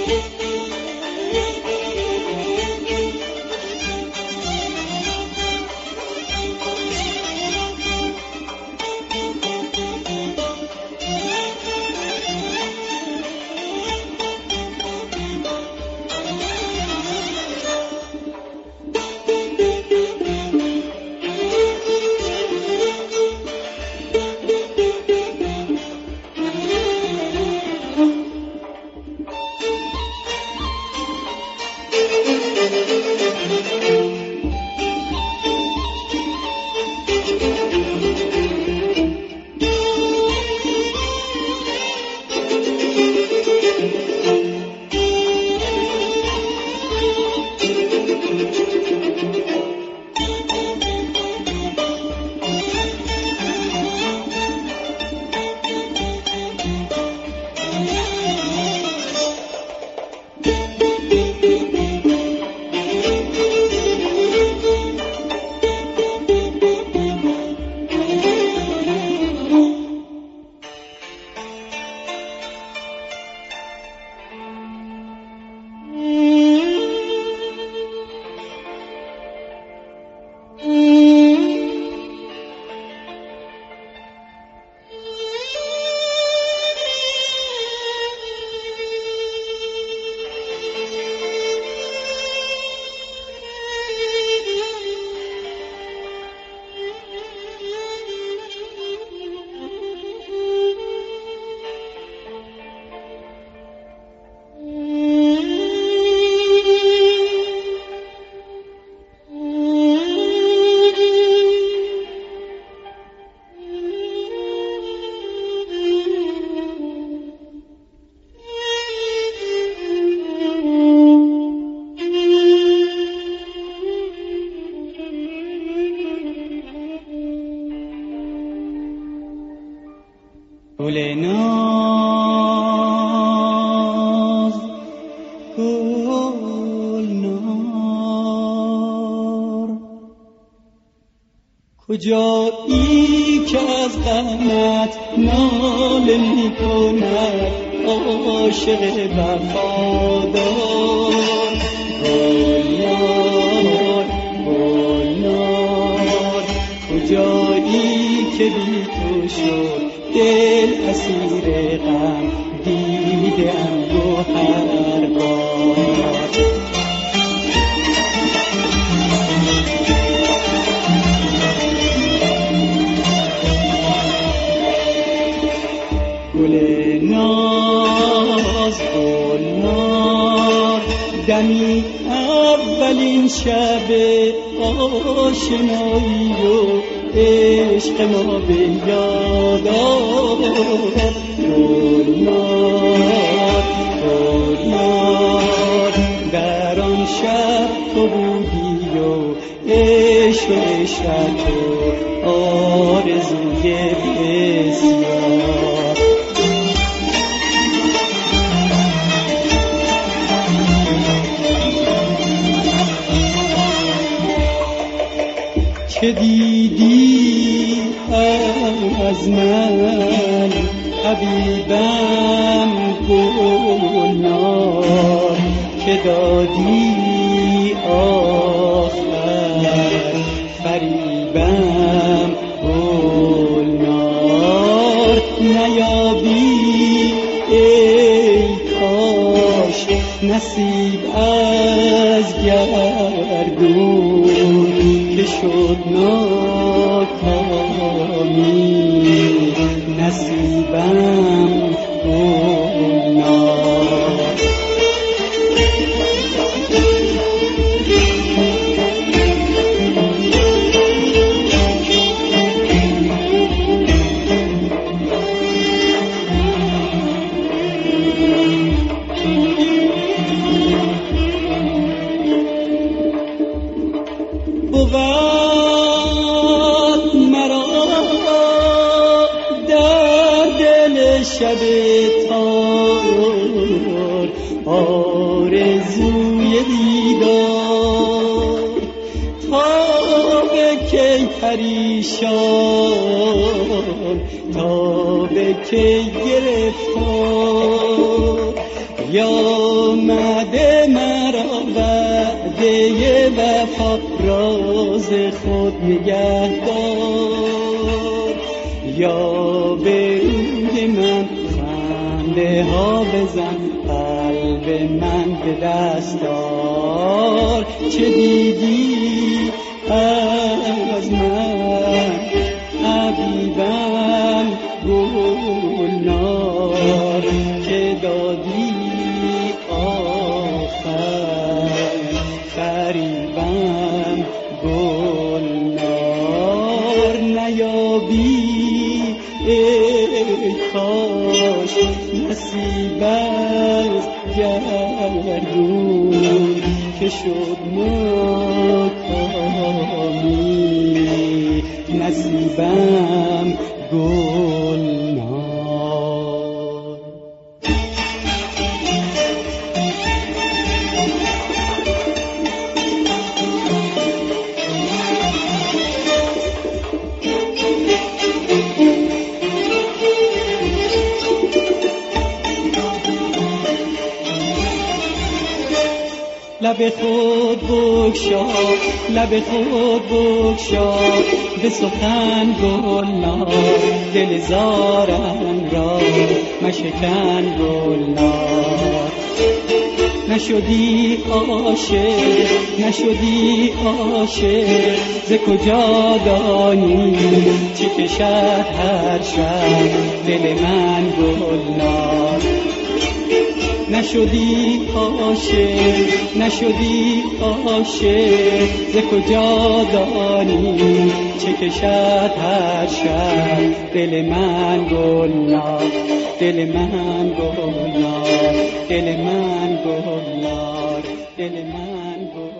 گل ناز گلنار، کجایی که از غمت ناله می کند عاشق وفادار؟ گلنار گلنار، کجایی که بی تو شد دل اسیر غم دیدم گوهربار؟ گل ناز گلنار، دمی اولین شب آشنایی و عشق ما به یاد آور. گلنار گلنار، در آن شب تو بودی و عشق و عشرت و آرزوی بسیار. چه دیدی از من حبیبم گلنار، که دادی آخر فریبم گلنار. نیابی ای کاش نصیب از گردون که شد ناکامی نصیبم گلنار. بود مرا در دل شب تار آرزوی دیدار، تا به کی پریشان تا به کی گرفتار. یا آمده مرا وعده وفا راز خود نگهدار. یا به روی من خنده ها بزن، قلب من به دست دار. چه دیدی از من حبیبم گلنار، که دادی آخر فریبم گلنار. نیابی ای کاش نصیب از گردون، که شد ناکامی نصیبم گلنار. لب خود بگشا، لب خود بگشا، به سخن گلنار. دل زارم را مشکن گلنار. نشدی عاشق، نشدی عاشق، ز کجا دانی چه کشد هر شب دل من گلنار. نشدی عاشق، نشدی عاشق، ز کجا دانی چه کشد هر شب دل من گلنار. دل من گلنار، دل من گلنار، دل من گلنار.